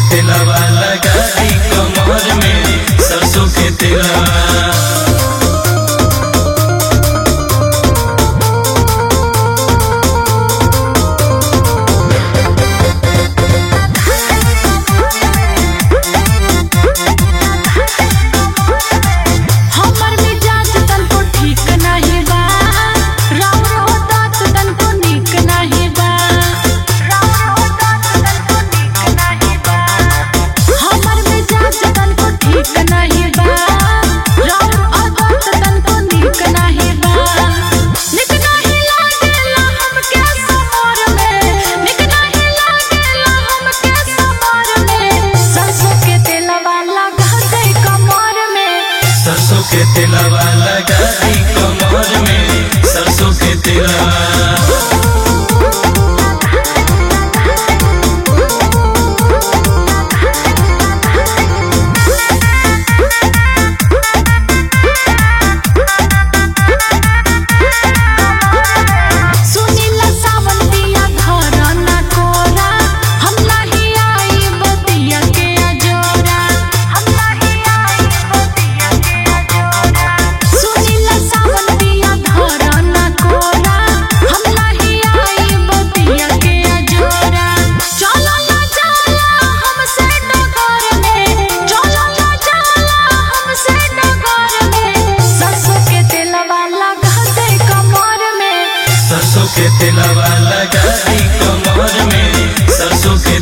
तेलवा लगा दी कमर में सरसों के तेलवा। सरसों के तेलवा लगा दी कमर में सरसों के तेलवा। सरसों के तेलवा लगा दी कमर में सरसों के